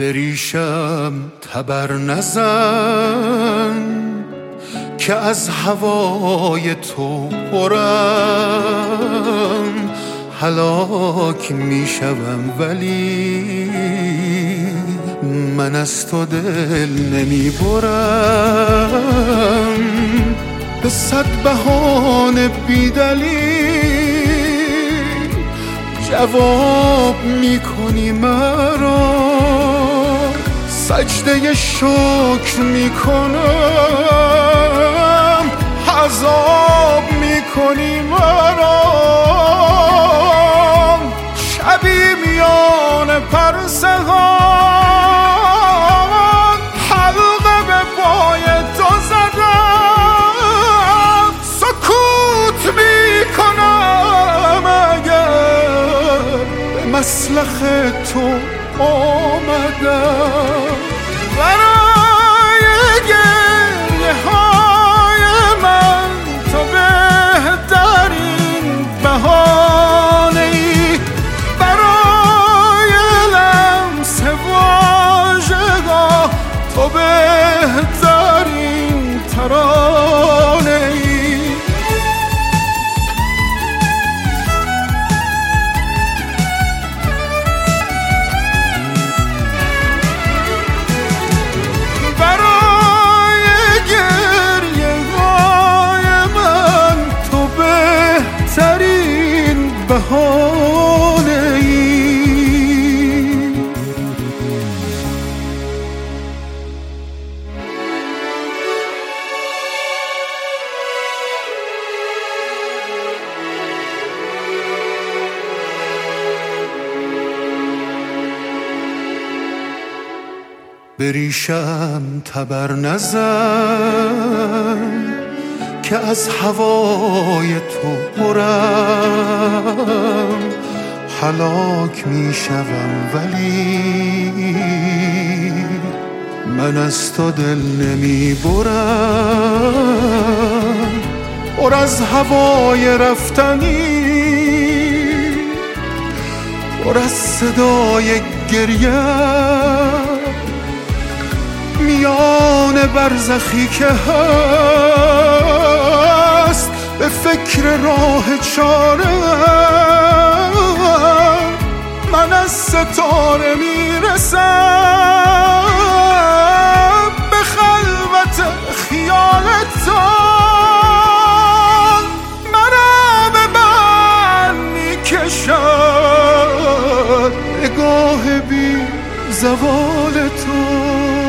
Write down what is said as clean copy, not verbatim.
بریشم تبر نزن که از هوای تو پرم، هلاک میشوم ولی من از تو دل نمیبرم. به 100 بهانه بیدلیل جواب میکنی مرا، سجده شکر میکنم عذاب میکنی مرا. شبی میان پرسه ها حلقه به پای تو زدم، سکوت میکنم اگر به مسلخ تو آمدم. برای گریه های من تو بهترین بهانه ای، برای لمس واژگاه تو بهترین ترانه ای. بهانه ای بریشم تبر نزن که از هوای تو پرم، هلاک میشوم ولی من از تو دل نمیبرم. پر از هوای رفتنی، پر از صدای گریه، میان برزخی که هست به فکر راه چاره. من از ستاره میرسم به خلوت خیال تو، مرا به بند میکشد نگاه بی زوال تو.